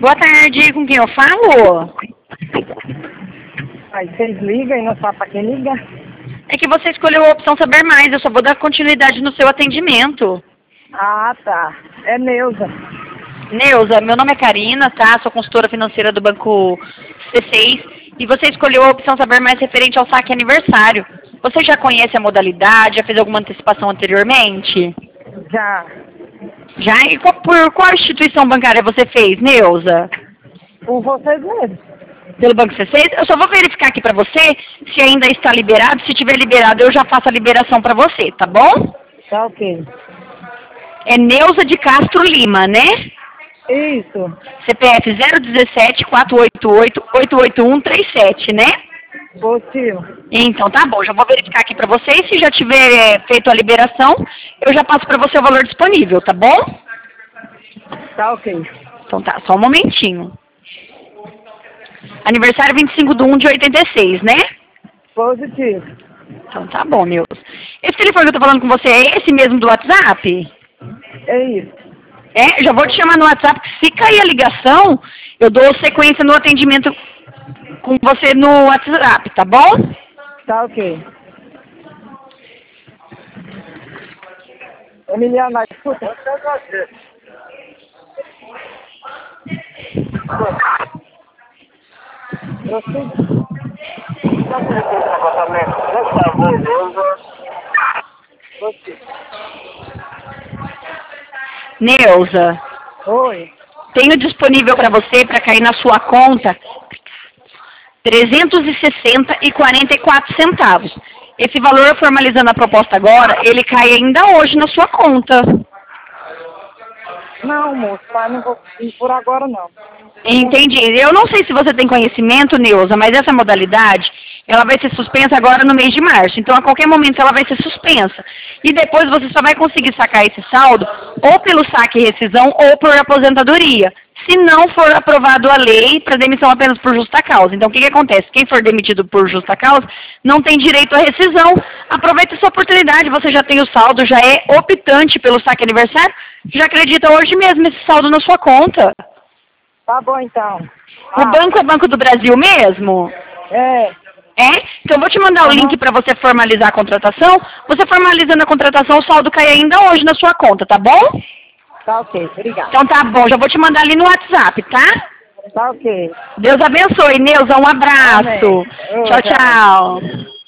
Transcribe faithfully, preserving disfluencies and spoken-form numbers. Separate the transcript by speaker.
Speaker 1: Boa tarde, com quem eu falo?
Speaker 2: Aí vocês ligam e não sabe pra quem liga.
Speaker 1: É que você escolheu a opção Saber Mais, eu só vou dar continuidade no seu atendimento.
Speaker 2: Ah, tá. É Neuza.
Speaker 1: Neuza, meu nome é Karina, tá? Sou consultora financeira do Banco C seis e você escolheu a opção Saber Mais referente ao saque aniversário. Você já conhece a modalidade, já fez alguma antecipação anteriormente?
Speaker 2: Já.
Speaker 1: Já? E qual, por qual instituição bancária você fez, Neuza?
Speaker 2: Por vocês mesmos.
Speaker 1: Pelo Banco C seis? Eu só vou verificar aqui pra você se ainda está liberado. Se tiver liberado, eu já faço a liberação pra você, tá bom?
Speaker 2: Tá ok.
Speaker 1: É Neuza de Castro Lima, né?
Speaker 2: Isso.
Speaker 1: C P F zero um sete, quatro oito oito, oito oito um três sete, né?
Speaker 2: Positivo.
Speaker 1: Então tá bom, já vou verificar aqui pra você e se já tiver feito a liberação, eu já passo pra você o valor disponível, tá bom?
Speaker 2: Tá ok.
Speaker 1: Então tá, só um momentinho. Aniversário vinte e cinco de um de oitenta e seis, né?
Speaker 2: Positivo.
Speaker 1: Então tá bom, Neuza. Esse telefone que eu tô falando com você é esse mesmo do WhatsApp?
Speaker 2: É isso.
Speaker 1: É, já vou te chamar no WhatsApp. Se cair a ligação, eu dou sequência no atendimento com você no WhatsApp, tá bom?
Speaker 2: Tá ok. Emiliano, escuta. Você...
Speaker 1: Neuza,
Speaker 2: Oi.
Speaker 1: tenho disponível para você, para cair na sua conta, trezentos e sessenta e quarenta e quatro centavos. Esse valor, formalizando a proposta agora, ele cai ainda hoje na sua conta.
Speaker 2: Não, moço, mas não vou ir por agora não.
Speaker 1: Entendi. Eu não sei se você tem conhecimento, Neuza, mas essa modalidade, ela vai ser suspensa agora no mês de março. Então, a qualquer momento, ela vai ser suspensa. E depois você só vai conseguir sacar esse saldo ou pelo saque e rescisão ou por aposentadoria. Se não for aprovado a lei para demissão apenas por justa causa. Então, o que, que acontece? Quem for demitido por justa causa não tem direito à rescisão. Aproveite essa oportunidade. Você já tem o saldo, já é optante pelo saque aniversário. Já acredita hoje mesmo esse saldo na sua conta.
Speaker 2: Tá bom, então.
Speaker 1: O
Speaker 2: Ah,
Speaker 1: banco é Banco do Brasil mesmo?
Speaker 2: é.
Speaker 1: É? Então eu vou te mandar o
Speaker 2: Uhum.
Speaker 1: link para você formalizar a contratação. Você formalizando a contratação, o saldo cai ainda hoje na sua conta, tá bom?
Speaker 2: Tá ok, obrigado.
Speaker 1: Então tá bom, já vou te mandar ali no WhatsApp, tá?
Speaker 2: Tá ok.
Speaker 1: Deus abençoe, Neuza, um abraço.
Speaker 2: Amém.
Speaker 1: Tchau, tchau.